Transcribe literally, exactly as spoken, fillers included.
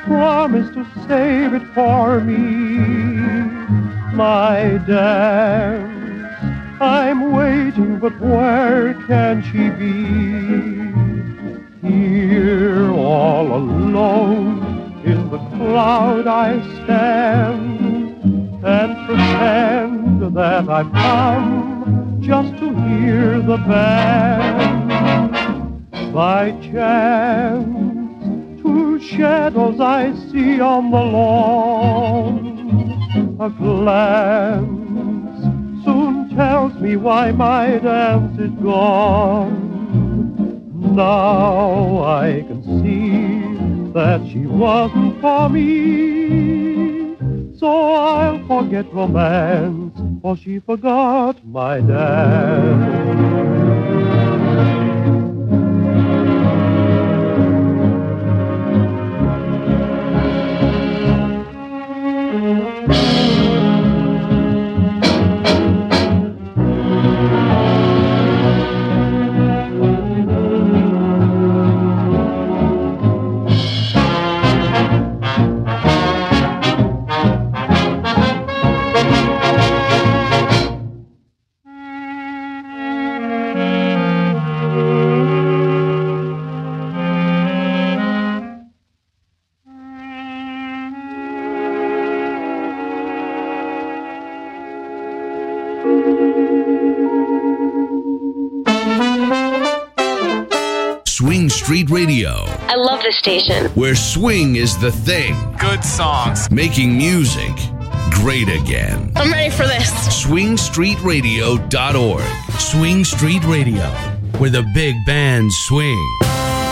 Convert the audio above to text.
promised to save it for me. My dance, I'm waiting, but where can she be? Here all alone in the crowd I stand and pretend that I've come just to hear the band. By chance, two shadows I see on the lawn. A glance soon tells me why my dance is gone. Now I can see that she wasn't for me. So I'll forget romance, for she forgot my dance. Swing Street Radio. I love this station. Where swing is the thing. Good songs. Making music great again. I'm ready for this. swing street radio dot org. Swing Street Radio, where the big bands swing.